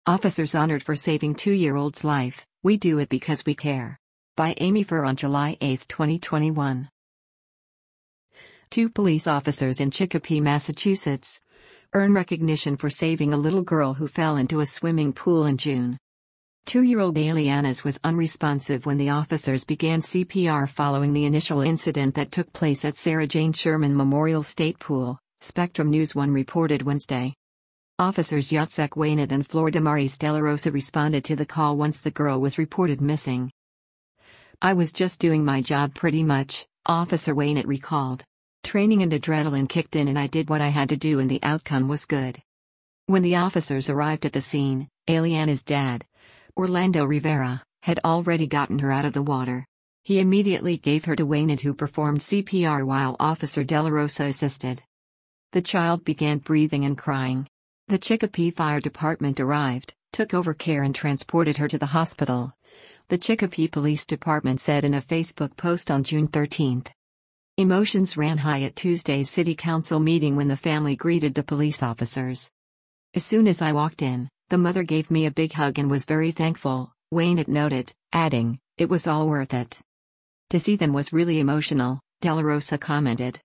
Officers honored for saving 2-year-old's life, we do it because we care. By Amy Furr on July 8, 2021. 2 police officers in Chicopee, Massachusetts, earn recognition for saving a little girl who fell into a swimming pool in June. 2-year-old Alianas was unresponsive when the officers began CPR following the initial incident that took place at Sarah Jane Sherman Memorial State Pool, Spectrum News 1 reported Wednesday. Officers Yatsek Waynett and Flor Damaris De La Rosa responded to the call once the girl was reported missing. "I was just doing my job pretty much," Officer Waynett recalled. "Training and adrenaline kicked in and I did what I had to do and the outcome was good." When the officers arrived at the scene, Aliana's dad, Orlando Rivera, had already gotten her out of the water. He immediately gave her to Waynett, who performed CPR while Officer De La Rosa assisted. The child began breathing and crying. The Chicopee Fire Department arrived, took over care and transported her to the hospital, the Chicopee Police Department said in a Facebook post on June 13. Emotions ran high at Tuesday's City Council meeting when the family greeted the police officers. "As soon as I walked in, the mother gave me a big hug and was very thankful," Waynett noted, adding, "It was all worth it. To see them was really emotional," De La Rosa commented.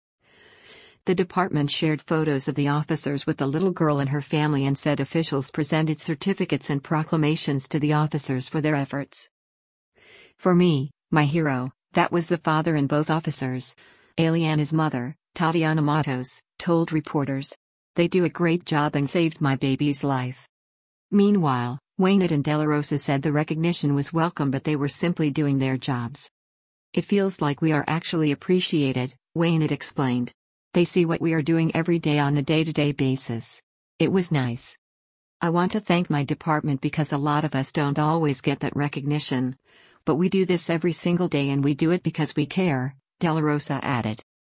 The department shared photos of the officers with the little girl and her family and said officials presented certificates and proclamations to the officers for their efforts. "For me, my hero, that was the father and both officers," Aliana's mother, Tatiana Matos, told reporters. "They do a great job and saved my baby's life." Meanwhile, Waynett and De La Rosa said the recognition was welcome, but they were simply doing their jobs. "It feels like we are actually appreciated," Waynett explained. "They see what we are doing every day on a day-to-day basis. It was nice. I want to thank my department because a lot of us don't always get that recognition. But we do this every single day and we do it because we care," De La Rosa added.